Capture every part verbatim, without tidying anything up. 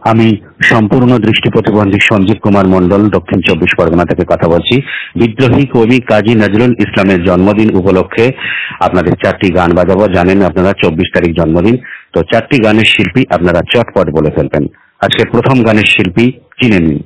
আমি সম্পূর্ণ দৃষ্টি প্রতিবন্ধী সঞ্জীব কুমার মন্ডল দক্ষিণ চব্বিশ পরগনা থেকে কথা বলছি। বিদ্রোহী কবি কাজী নজরুল ইসলামের জন্মদিন উপলক্ষে আপনাদের চারটি গান বাজাবো। জানেন আপনারা চব্বিশ তারিখ জন্মদিন, তো চারটি গানের শিল্পী আপনারা চটপট বলে ফেলবেন। আজকে প্রথম গানের শিল্পী চিনে নিন।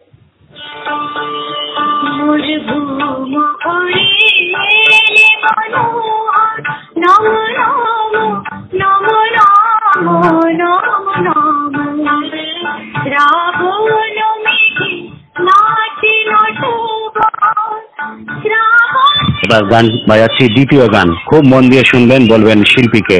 এবার গান বাজাচ্ছি দ্বিতীয় গান, খুব মন দিয়ে শুনবেন, বলবেন শিল্পীকে।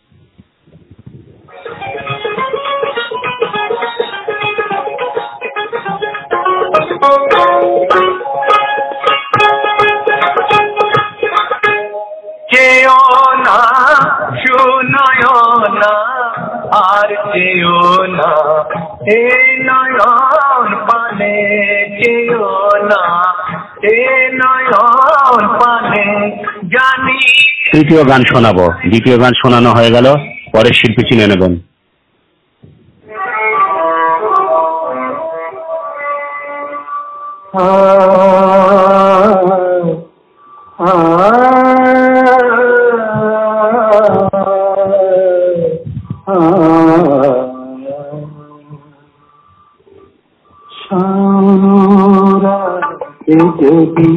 চেও না শুনয় না আর চেও না এ নয়ন পানে, চেও না এ নয়ন পানে জানি। তৃতীয় গান শোনাবো, দ্বিতীয় গান শোনানো হয়ে গেল, পরের শিল্পী চিনে নেবেন। যদি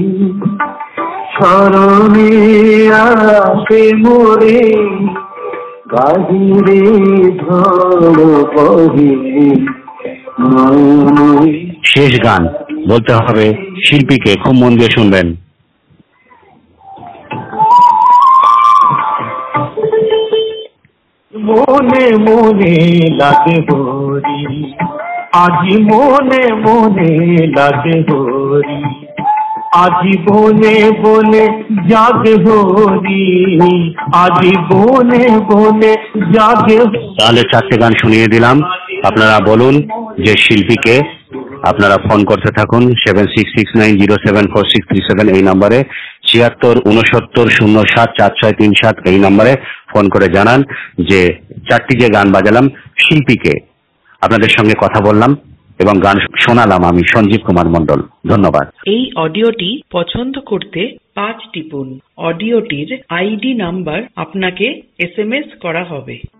স্মরণে আসে মোরে গাহিরে ঝড় বহে। শেষ গান বলতে হবে শিল্পীকে, খুব মন দিয়ে শুনবেন। মনে মনে লাগে হরি, আজি মনে মনে লাগে হরি, আজি বনে বনে জাগে হরি, আজি বনে বনে জাগে। তাহলে চারটে গান শুনিয়ে দিলাম, আপনারা বলুন যে শিল্পীকে। আপনারা ফোন করতে থাকুন seven six six nine zero seven four six three seven এই নম্বরে, ছিয়াত্তর উনসত্তর শূন্য সাত চার ছয় তিন সাত এই নম্বরে ফোন করে জানান যে চারটি যে গান বাজালাম শিল্পীকে। আপনাদের সঙ্গে কথা বললাম এবং গান শোনালাম আমি সঞ্জীব কুমার মন্ডল। ধন্যবাদ। এই অডিওটি পছন্দ করতে পাঁচ টিপুন। অডিওটির আইডি নাম্বার আপনাকে এস এম এস করা হবে।